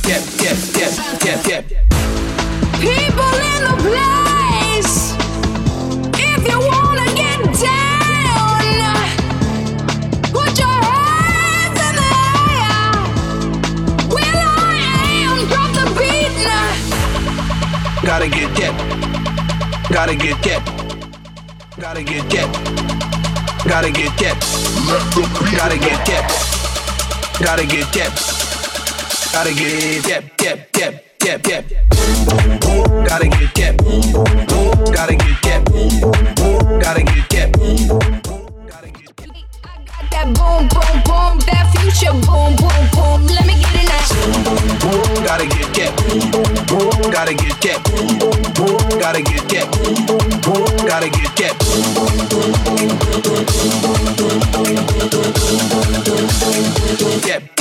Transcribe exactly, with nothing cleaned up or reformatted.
get, get, get, get, get. People in the place, if you wanna get down, put your hands in the air. Will I am, drop the beat now. Gotta get, get, gotta get, get, gotta get, get, gotta get, get, gotta get, get, gotta get, get, gotta get, get, get, get. Get, get, gotta get, get, gotta get, get, gotta get, get, gotta get. I got that boom, boom, boom, that future boom, boom, boom. Let me get it now. Gotta get, get, gotta get, get, gotta get, get, gotta get, get. Get.